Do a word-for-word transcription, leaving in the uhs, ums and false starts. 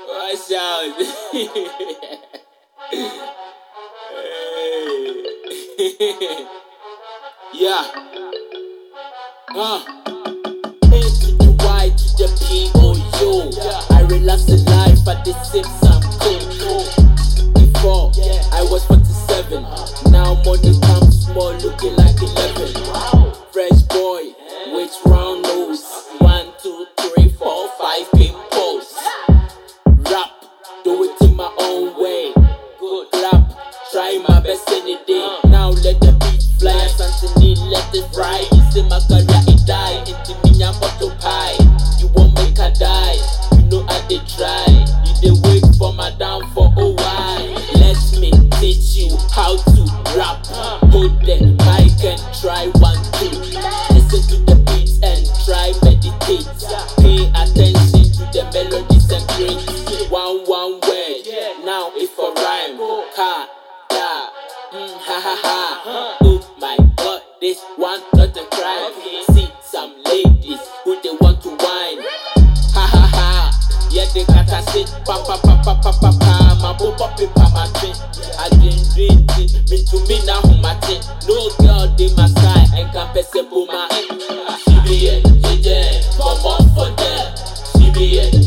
Watch out. Hey. Yeah. Huh. A to the Y to the P, oh yo. I relax in life at the same time. Before I was forty-seven, now money comes small, looking like eleven. Fresh boy with round nose, one, two, three, four, five pimples. Rap, do it in my own way. Good clap, try my best any day. Now let the beat fly, something let it fry. See my career it die, into me I'm bottle pie. You won't make a die, you know I did try. You did wait for my downfall, oh why? Let me teach you how to rap. Hold the mic and try one, two. Listen to the beats and try meditate. Pay attention to the melodies and grains. One, one word, now it's for rhyme. Ka, da, mm, ha ha ha. Oh my god, this one not a crime. See some ladies who they want to whine. Ha ha ha. Yeah, they got a sit, pa pa pa pa pa pa pa. My bo pop in pa my drink. I didn't drink it, me to me now who my thing. No girl they my side and can't pass it for my. She be it, she there, come on for them. She be it.